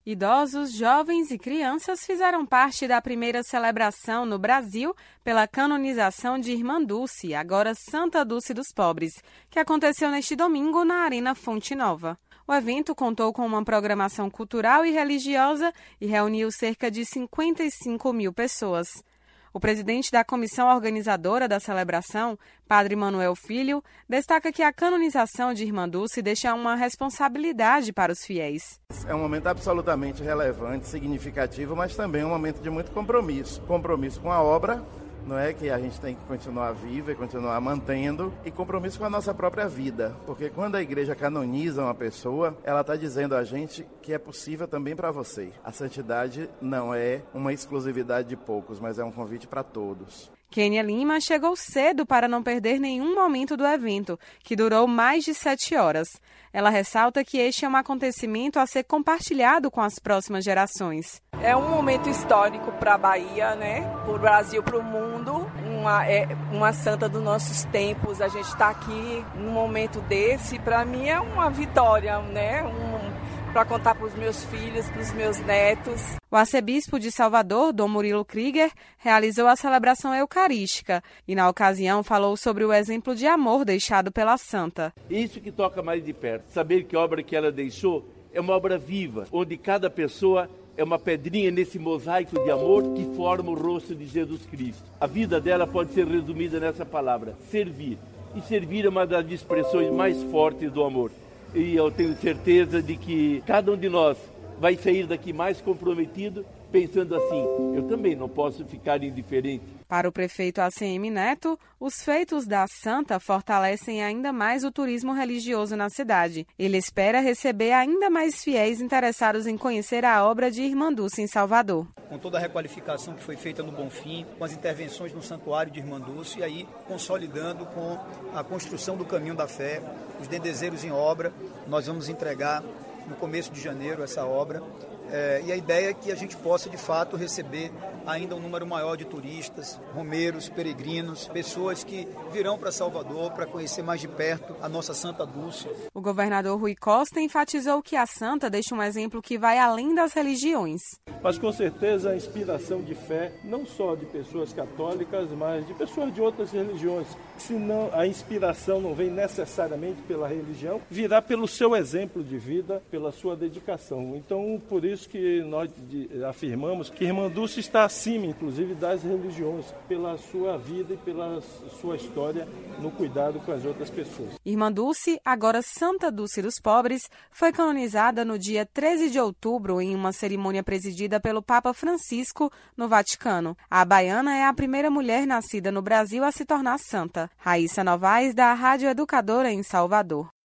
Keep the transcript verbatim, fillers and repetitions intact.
Idosos, jovens e crianças fizeram parte da primeira celebração no Brasil pela canonização de Irmã Dulce, agora Santa Dulce dos Pobres, que aconteceu neste domingo na Arena Fonte Nova. O evento contou com uma programação cultural e religiosa e reuniu cerca de cinquenta e cinco mil pessoas. O presidente da comissão organizadora da celebração, Padre Manuel Filho, destaca que a canonização de Irmã Dulce deixa uma responsabilidade para os fiéis. É um momento absolutamente relevante, significativo, mas também um momento de muito compromisso. Compromisso com a obra, não é, que a gente tem que continuar viva e continuar mantendo, e compromisso com a nossa própria vida, porque quando a igreja canoniza uma pessoa, ela está dizendo a gente que é possível também para você. A santidade não é uma exclusividade de poucos, mas é um convite para todos. Kênia Lima chegou cedo para não perder nenhum momento do evento, que durou mais de sete horas. Ela ressalta que este é um acontecimento a ser compartilhado com as próximas gerações. É um momento histórico para a Bahia, né? Para o Brasil, para o mundo. Uma, é, uma santa dos nossos tempos. A gente está aqui num momento desse. Para mim é uma vitória, né? Um, para contar para os meus filhos, para os meus netos. O arcebispo de Salvador, Dom Murilo Krieger, realizou a celebração eucarística e, na ocasião, falou sobre o exemplo de amor deixado pela santa. Isso que toca mais de perto, saber que a obra que ela deixou é uma obra viva, onde cada pessoa é uma pedrinha nesse mosaico de amor que forma o rosto de Jesus Cristo. A vida dela pode ser resumida nessa palavra, servir. E servir é uma das expressões mais fortes do amor. E eu tenho certeza de que cada um de nós vai sair daqui mais comprometido, pensando assim, eu também não posso ficar indiferente. Para o prefeito A C M Neto, os feitos da santa fortalecem ainda mais o turismo religioso na cidade. Ele espera receber ainda mais fiéis interessados em conhecer a obra de Irmã Dulce em Salvador. Com toda a requalificação que foi feita no Bonfim, com as intervenções no Santuário de Irmã Dulce, e aí consolidando com a construção do Caminho da Fé, os dendezeiros em obra, nós vamos entregar no começo de janeiro essa obra. É, e a ideia é que a gente possa, de fato, receber ainda um número maior de turistas, romeiros, peregrinos, pessoas que virão para Salvador para conhecer mais de perto a nossa Santa Dulce. O governador Rui Costa enfatizou que a santa deixa um exemplo que vai além das religiões. Mas, com certeza, a inspiração de fé, não só de pessoas católicas, mas de pessoas de outras religiões. Se não, a inspiração não vem necessariamente pela religião, virá pelo seu exemplo de vida, pela sua dedicação. Então, por isso, Isso que nós afirmamos que Irmã Dulce está acima, inclusive, das religiões, pela sua vida e pela sua história no cuidado com as outras pessoas. Irmã Dulce, agora Santa Dulce dos Pobres, foi canonizada no dia treze de outubro em uma cerimônia presidida pelo Papa Francisco no Vaticano. A baiana é a primeira mulher nascida no Brasil a se tornar santa. Raíssa Novaes, da Rádio Educadora em Salvador.